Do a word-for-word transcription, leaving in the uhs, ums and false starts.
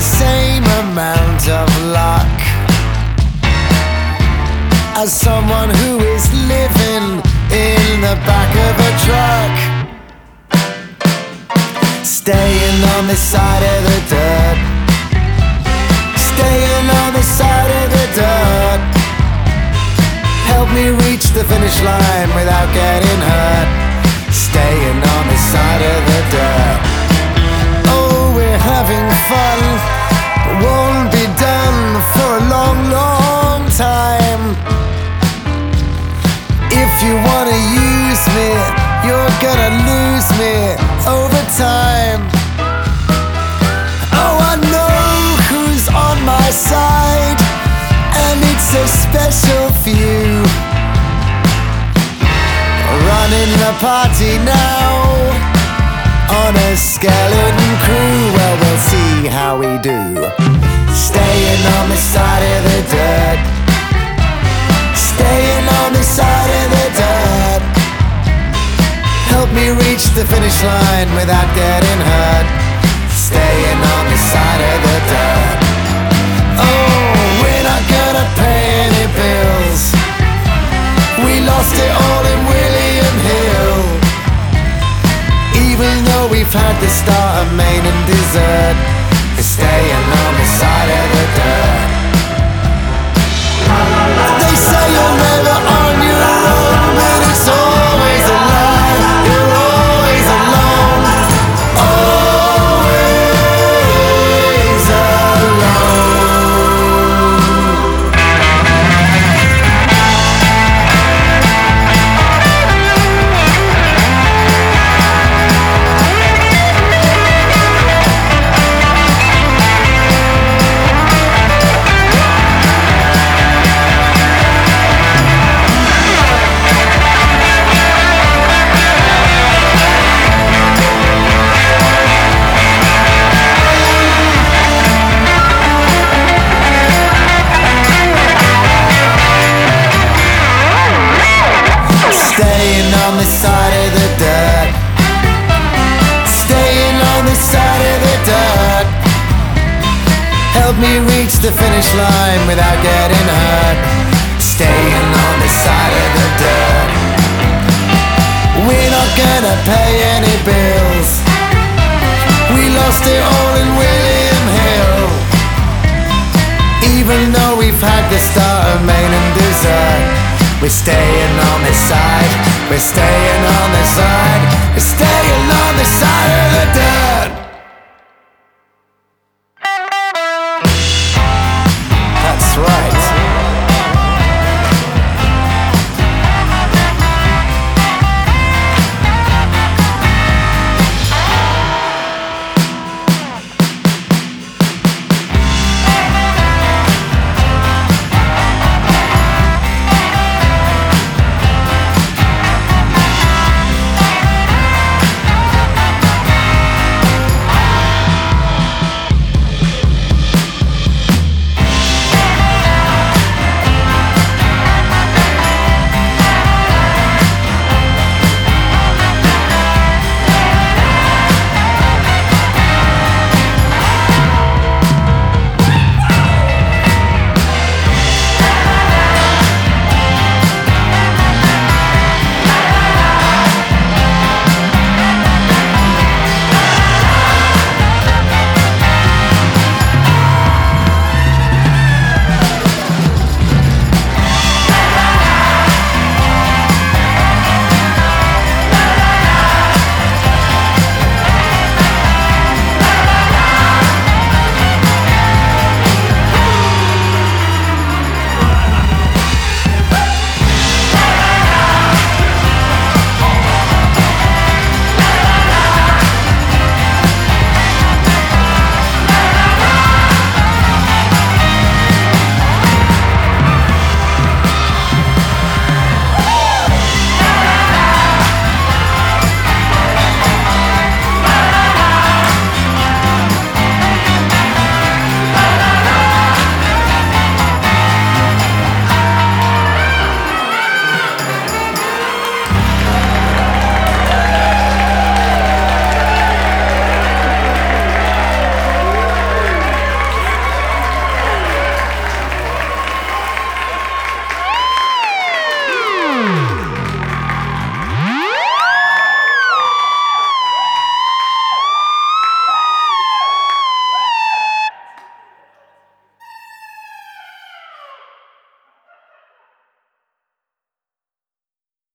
the same amount of luck as someone who is living in the back of a truck, staying on the side of the dirt, staying on the side of the dirt. Help me reach the finish line without getting hurt, staying on the side of the dirt. Oh, we're having fun, but won't be done for a long, long time. If you wanna use me, you're gonna lose me over time. Oh, I know who's on my side, and it's a special few. Running the party now on a skeleton crew. Well, we'll see how we do. Staying on the side of the dirt, staying on the side of the dirt. Help me reach the finish line without getting hurt, staying on the side of the dirt. Oh, we're not gonna pay any bills. We lost it all in William Hill. Even though we've had the start of main and dessert, we're staying on the side of the dirt. They say you're never on your own, but it's always a lie. You're always alone, always alone. Staying on the side of the dirt, staying on the side of the dirt. Help me reach the finish line without getting hurt, staying on the side of the dirt. We're not gonna pay any bills. We lost it all in William Hill. Even though we've had the start of main and dessert, we're staying on this side, we're staying on this side, we're staying on the side of the dirt.